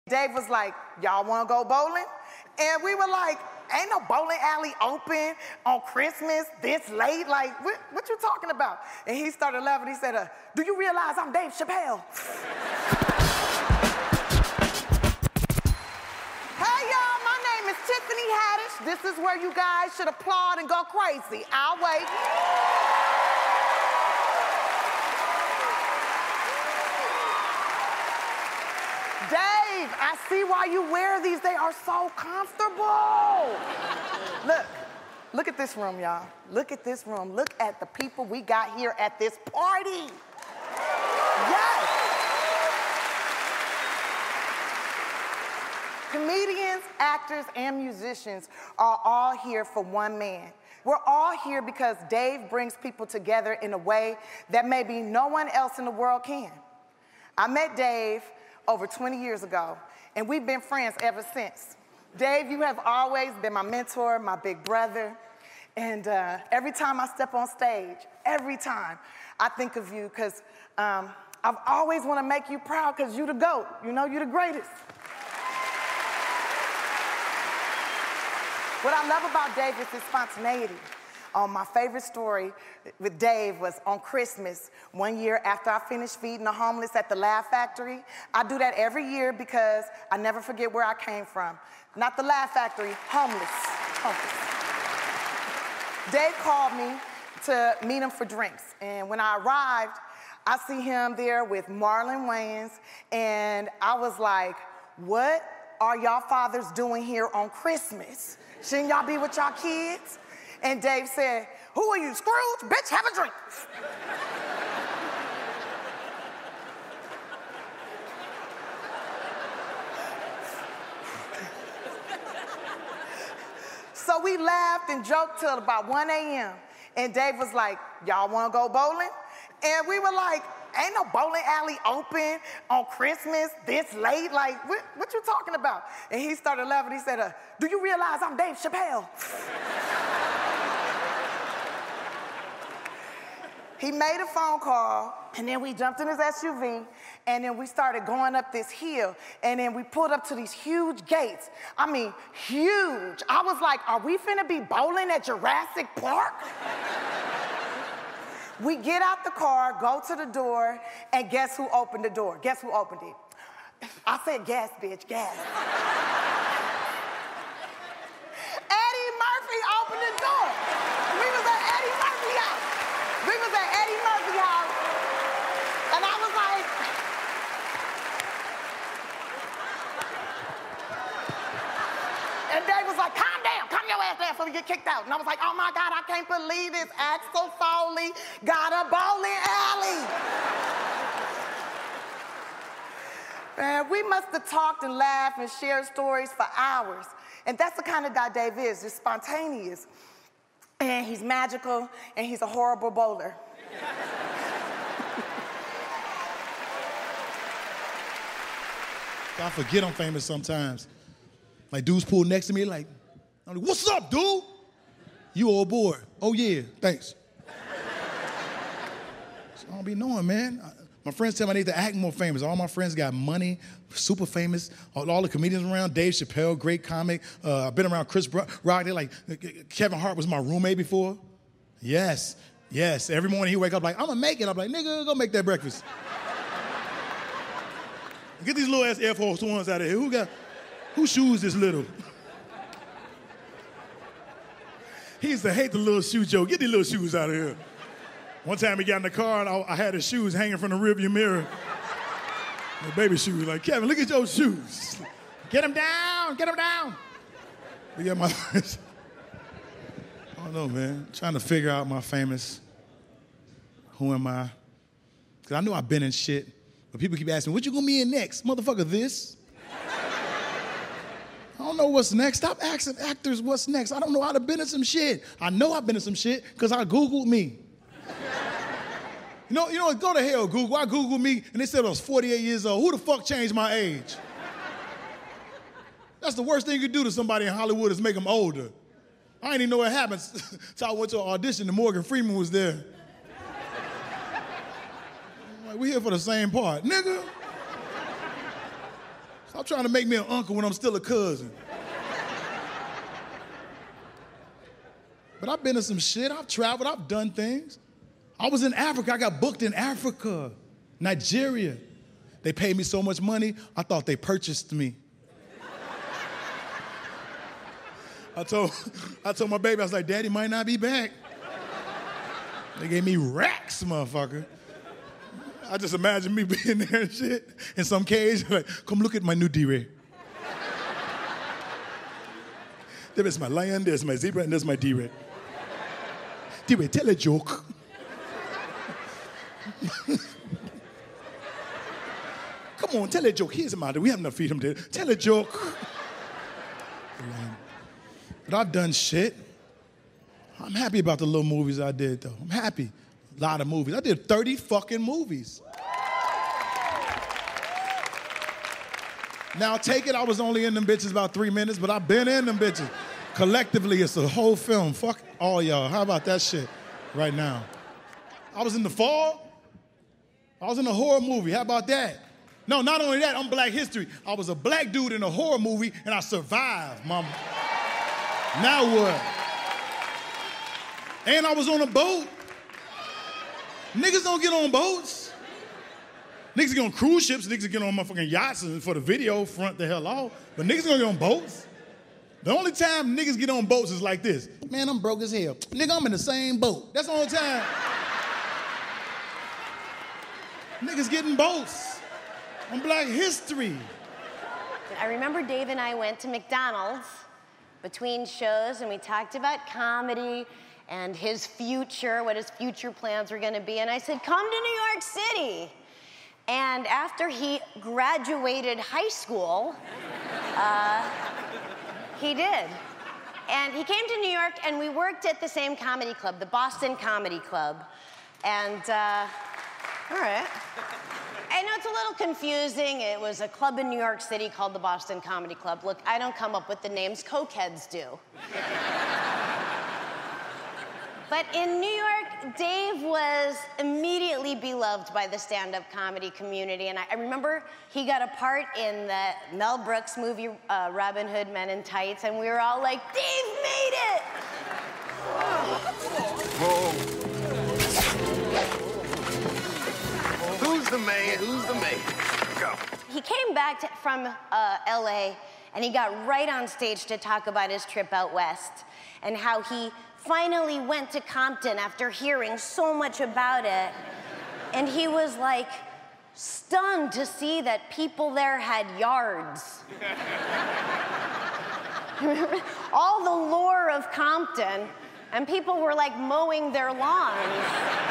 Dave was like, y'all wanna go bowling? And we were like, ain't no bowling alley open on Christmas this late. Like, what you talking about? And he started laughing. He said, do you realize I'm Dave Chappelle? Hey, y'all, my name is Tiffany Haddish. This is where you guys should applaud and go crazy. I'll wait. Dave, I see why you wear these. They are so comfortable. Look at this room, y'all. Look at this room. Look at the people we got here at this party. Yes. Comedians, actors, and musicians are all here for one man. We're all here because Dave brings people together in a way that maybe no one else in the world can. I met Dave over 20 years ago, and we've been friends ever since. Dave, you have always been my mentor, my big brother, and every time I step on stage, every time, I think of you, because I've always want to make you proud, because you the GOAT, you know, you're the greatest. What I love about Dave is his spontaneity. My favorite story with Dave was on Christmas, one year after I finished feeding the homeless at the Laugh Factory. I do that every year because I never forget where I came from. Not the Laugh Factory, homeless. Dave called me to meet him for drinks. And when I arrived, I see him there with Marlon Wayans, and I was like, what are y'all fathers doing here on Christmas? Shouldn't y'all be with y'all kids? And Dave said, who are you, Scrooge? Bitch, have a drink. So we laughed and joked till about 1 a.m. And Dave was like, y'all wanna go bowling? And we were like, ain't no bowling alley open on Christmas this late. Like, what you talking about? And he started laughing. He said, do you realize I'm Dave Chappelle? He made a phone call, and then we jumped in his SUV, and then we started going up this hill, and then we pulled up to these huge gates. I mean, huge. I was like, are we finna be bowling at Jurassic Park? We get out the car, go to the door, and guess who opened the door? Guess who opened it? I said gas, bitch, gas. Eddie Murphy opened the door. We was at Eddie Murphy house. We was at Eddie Murphy house, and I was like, and Dave was like, calm down, calm your ass down so we get kicked out. And I was like, oh my God, I can't believe this. Axel Foley got a bowling alley. Man, we must have talked and laughed and shared stories for hours. And that's the kind of guy Dave is, just spontaneous. And he's magical, and he's a horrible bowler. I forget I'm famous sometimes. Like, dudes pull next to me, like, I'm like, what's up, dude? You old boy. Oh, yeah, thanks. So I don't be knowing, man. My friends tell me I need to act more famous. All my friends got money, super famous. All the comedians around, Dave Chappelle, great comic. I've been around Chris Rock. They're like, Kevin Hart was my roommate before. Yes. Every morning he wake up like, I'm gonna make it. I'm like, nigga, go make that breakfast. Get these little ass Air Force Ones out of here. Who shoes this little? He used to hate the little shoe joke. Get these little shoes out of here. One time he got in the car and I had his shoes hanging from the rearview mirror. The baby shoes, like, Kevin, look at your shoes. Get them down. But yeah, I don't know, man. Trying to figure out my famous, who am I? Because I know I've been in shit, but people keep asking, what you gonna be in next? Motherfucker, this. I don't know what's next. Stop asking actors what's next. I don't know how to been in some shit. I know I've been in some shit because I Googled me. You know, go to hell, Google. I Googled me, and they said I was 48 years old. Who the fuck changed my age? That's the worst thing you could do to somebody in Hollywood is make them older. I didn't even know what happened until I went to an audition and Morgan Freeman was there. I'm like, we here for the same part. Nigga. Stop trying to make me an uncle when I'm still a cousin. But I've been to some shit. I've traveled. I've done things. I was in Africa. I got booked in Africa, Nigeria. They paid me so much money, I thought they purchased me. I told my baby, I was like, Daddy might not be back. They gave me racks, motherfucker. I just imagine me being there and shit in some cage, like, come look at my new D-Ray. There's my lion, there's my zebra, and there's my D-Ray. D-Ray, tell a joke. Come on, tell a joke. Here's a matter. We have enough freedom to tell a joke. But I've done shit. I'm happy about the little movies I did, though. I'm happy. A lot of movies. I did 30 fucking movies. Now, take it, I was only in them bitches about 3 minutes, but I've been in them bitches. Collectively, it's a whole film. Fuck all y'all. How about that shit right now? I was in The Fall. I was in a horror movie. How about that? No, not only that, I'm Black History. I was a black dude in a horror movie, and I survived, mama. Now what? And I was on a boat. Niggas don't get on boats. Niggas get on cruise ships, niggas get on motherfucking yachts and for the video, front the hell off. But niggas don't get on boats. The only time niggas get on boats is like this. Man, I'm broke as hell. Nigga, I'm in the same boat. That's the only time. Niggas getting boats on Black History. I remember Dave and I went to McDonald's between shows, and we talked about comedy and his future, what his future plans were gonna be. And I said, come to New York City. And after he graduated high school, he did. And he came to New York, and we worked at the same comedy club, the Boston Comedy Club. And, all right. I know it's a little confusing. It was a club in New York City called the Boston Comedy Club. Look, I don't come up with the names, cokeheads do. But in New York, Dave was immediately beloved by the stand-up comedy community. And I remember he got a part in the Mel Brooks movie, Robin Hood Men in Tights, and we were all like, Dave made it! Whoa. Who's the mayor? Who's the mayor? Go. He came back from LA, and he got right on stage to talk about his trip out west and how he finally went to Compton after hearing so much about it. And he was like stunned to see that people there had yards. All the lore of Compton, and people were like mowing their lawns.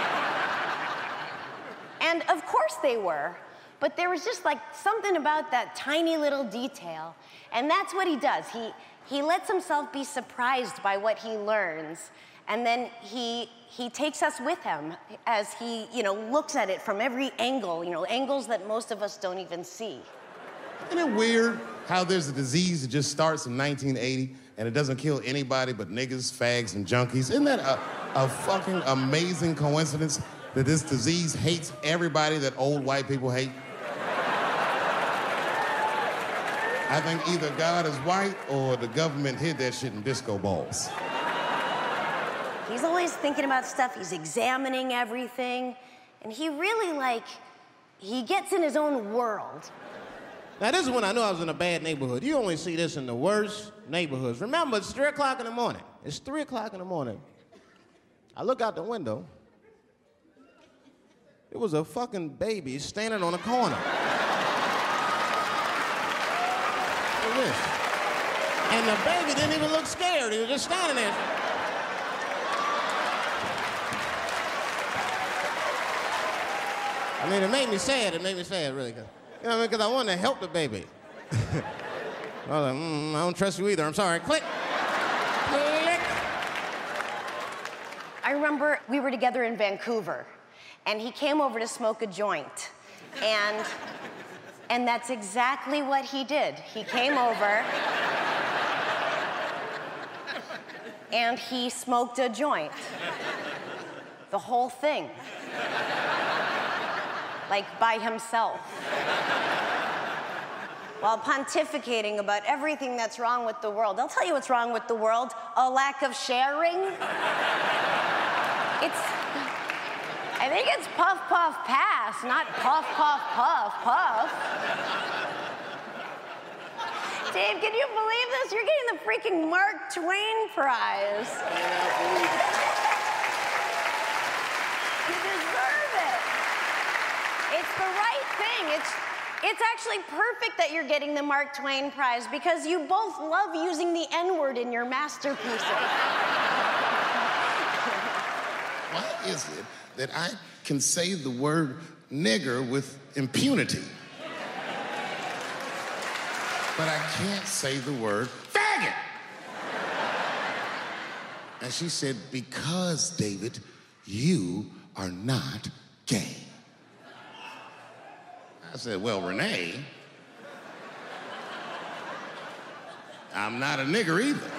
And of course they were, but there was just like something about that tiny little detail. And that's what he does. He lets himself be surprised by what he learns, and then he takes us with him as he, looks at it from every angle, angles that most of us don't even see. Isn't it weird how there's a disease that just starts in 1980 and it doesn't kill anybody but niggas, fags, and junkies? Isn't that a fucking amazing coincidence that this disease hates everybody that old white people hate? I think either God is white or the government hid that shit in disco balls. He's always thinking about stuff. He's examining everything. And he really, he gets in his own world. Now, this is when I knew I was in a bad neighborhood. You only see this in the worst neighborhoods. Remember, it's 3 o'clock in the morning. It's 3 o'clock in the morning. I look out the window. It was a fucking baby standing on a corner. Look at this. And the baby didn't even look scared. He was just standing there. I mean, it made me sad. It made me sad, really. Because I wanted to help the baby. I was like, I don't trust you either. I'm sorry. Click. Click. I remember we were together in Vancouver, and he came over to smoke a joint. And that's exactly what he did. He came over, and he smoked a joint. The whole thing. Like, by himself. while pontificating about everything that's wrong with the world. I'll tell you what's wrong with the world: a lack of sharing. I think it's puff, puff, pass, not puff, puff, puff, puff. Dave, can you believe this? You're getting the freaking Mark Twain Prize. You deserve it. It's the right thing. It's actually perfect that you're getting the Mark Twain Prize because you both love using the N-word in your masterpieces. Why is it that I can say the word nigger with impunity, but I can't say the word faggot? And she said, because, David, you are not gay. I said, well, Renee, I'm not a nigger either.